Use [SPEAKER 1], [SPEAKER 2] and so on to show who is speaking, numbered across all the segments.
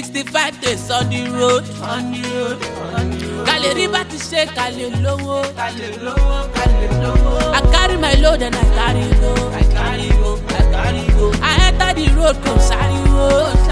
[SPEAKER 1] 365 days on the road. Kale riba ti ṣe kale lowo. I carry my load and I carry go. I enter the road come sariwo.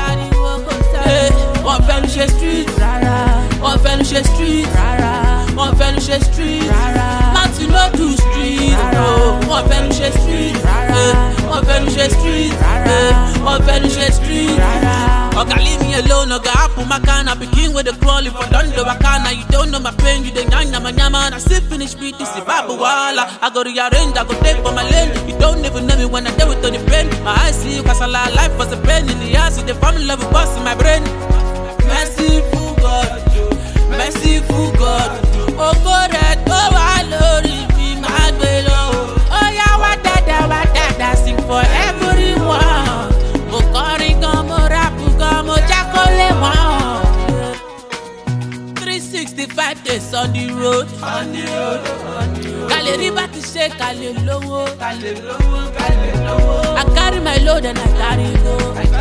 [SPEAKER 1] Wọ́n fẹ́ nu ṣe street. Wọ́n fẹ́ nu ṣe street. Wọ́n fẹ́ nu ṣe street. Láti no do street. Wọ́n fẹ́ nu ṣe street. Wọ́n fẹ́ nu ṣe street. Wọ́n fẹ́ nu ṣe street. Oga leave me alone, oga apple my can. I begin with the crawl if I don't know I can. You don't know my pain, you the nyama and I still finish beat this if I wala. I go rearrange, I go take for my lane. You don't even know me when I deal with the pain. My eyes see you cause I lie, life was a pain in the ass. The family love bust in my brain. Merciful God, merciful God. Oh God, oh I love me, my below. Oh yeah, what that sing for everyone. Oh Cory, come rap, come Jacole, 365 days on the road. Kale riba ti ṣe kale lowo. I carry my load and I carry go.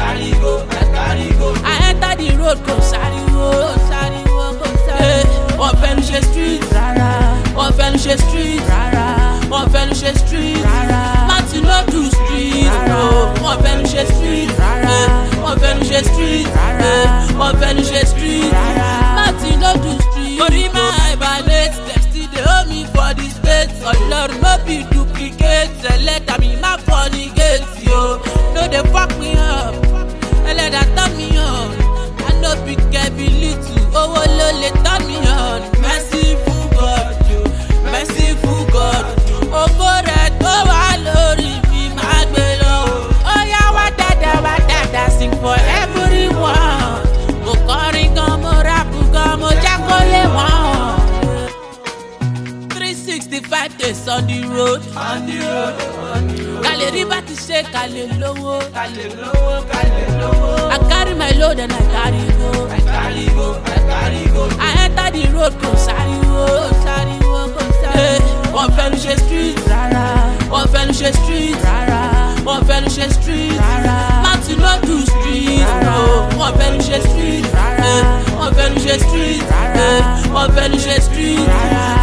[SPEAKER 1] I enter the road come sariwo. Wọ́n fẹ́ nu ṣe street. Wọ́n fẹ́ nu ṣe street. Wọ́n fẹ́ nu ṣe street. Láti no do street. Wọ́n fẹ́ nu ṣe street. Wọ́n fẹ́ nu ṣe street. Wọ́n fẹ́ nu ṣe street. Láti no do street. Orí máa evaluate dem still dey hold me for the space. Ọlọ́run no be duplicate. Ẹlẹ́dàá mi má fornicate yo. No dey fuck me up. Ẹlẹ́dàá turn me on. I no be Kevin Little. Owó ló lè turn me on. Merciful God, merciful God. Ògo rẹ̀ tó wà lórí mi máa gbé lọ. Ó yá wá dáadáa sing for everyone. Mo kọrin gan, mo rap gan, mo jákòlé wọn. 365 days on the road. Kale riba ti ṣe kale lowo. I carry my load and I carry go. I enter the road come sariwo. Wọ́n fẹ́ nu ṣe street. Wọ́n fẹ́ nu ṣe street. Wọ́n fẹ́ nu ṣe street. Láti no do street. Wọ́n fẹ́ nu ṣe street. Wọ́n fẹ́ nu ṣe street. Wọ́n fẹ́ nu ṣe street.